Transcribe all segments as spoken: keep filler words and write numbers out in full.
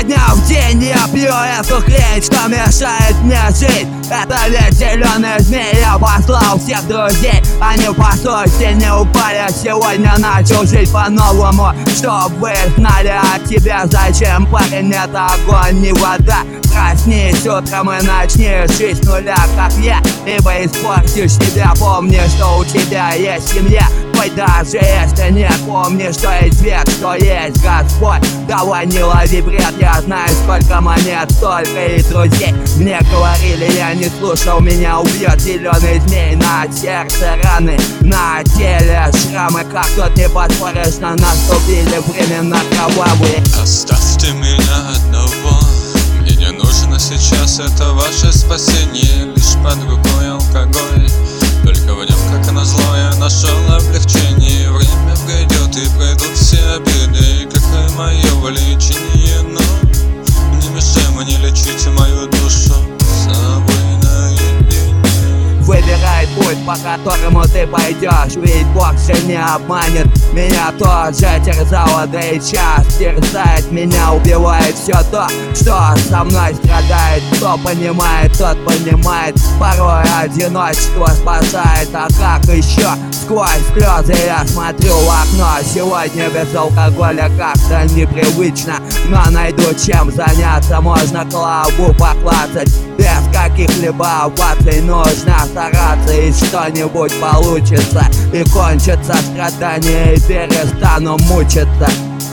дня в день я пью эту хрень, что мешает мне жить. Это ведь зеленый змей, я послал всех друзей. Они по сути не упали, сегодня начал жить по-новому. Чтоб вы знали о тебе, зачем, парень, это огонь, не вода. Проснись утром и начни жизнь с нуля, как я, ибо испортишь себя. Помни, что у тебя есть семья, хоть даже если не помни, что есть век, что есть Господь. Давай не лови бред, я знаю, сколько монет, столько и друзей. Мне говорили, я не слушал, меня убьет зеленый змей. На сердце раны, на теле шрамы, как тут не поспоришь, на наступили времена кровавые. Оставьте меня одного, мне не нужно сейчас, это ваше спасение. Лишь под рукой алкоголь, только в нем, как назло, я нашел облегчение. Время пройдет и пройдут все обиды, как и мое влечение. Но не мешай мне, лечите мою душу с собой наедине. Выбирай путь, по которому ты пойдешь, ведь Бог же не обманет. Меня тоже терзало, да и час терзает. Меня убивает все то, что со мной страдает. Кто понимает, тот понимает. Порой одиночество спасает. А как еще? Сквозь слезы я смотрю в окно. Сегодня без алкоголя как-то непривычно, но найду чем заняться. Можно клаву поклацать без каких-либо оваций. Нужно стараться, и что-нибудь получится. И кончится страдание, и перестану мучиться.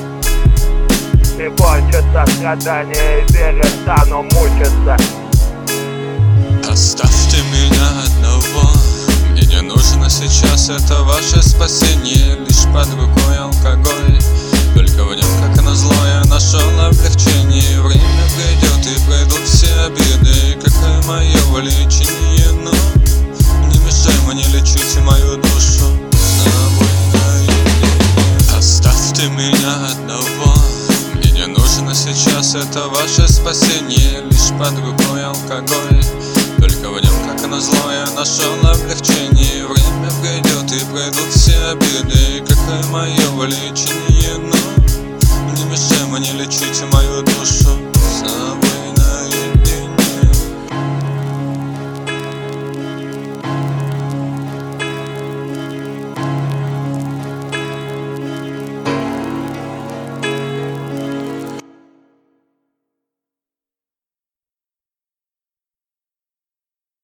И кончится страдание, и перестану мучиться. Оставьте меня одного, мне не нужно сейчас, это ваше спасение. Лишь под рукой алкоголь, только в нем, как назло, я нашел облегчение. Время пройдет и пройдут все обиды, как и мое влечение. Но не мешай мне, лечите мою душу с собой наедине. Оставьте меня одного, мне не нужно сейчас, это ваше спасение. Лишь под рукой алкоголь, только в нем, как назло, я нашел облегчение. Время пройдет и пройдут все обиды, как и мое влечение. Но не мешай мне, лечите мою душу с собой.